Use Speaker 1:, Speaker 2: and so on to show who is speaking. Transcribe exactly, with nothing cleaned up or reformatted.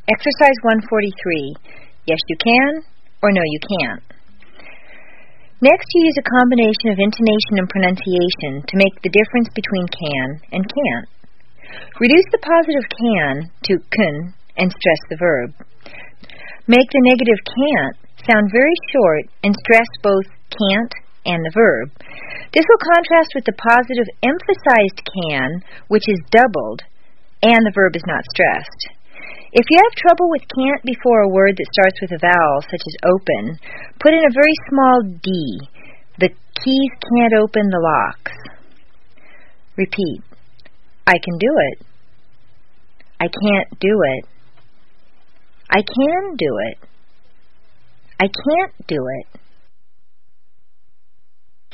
Speaker 1: Exercise one forty-three. Yes, you can, or no, you can't. Next, you use a combination of intonation and pronunciation to make the difference between can and can't. Reduce the positive can to kun and stress the verb. Make the negative can't sound very short and stress both can't and the verb. This will contrast with the positive emphasized can, which is doubled, and the verb is not stressed. If you have trouble with can't before a word that starts with a vowel, such as open, put in a very small d. The keys can't open the locks. Repeat. I can do it. I can't do it. I can do it. I can't do it.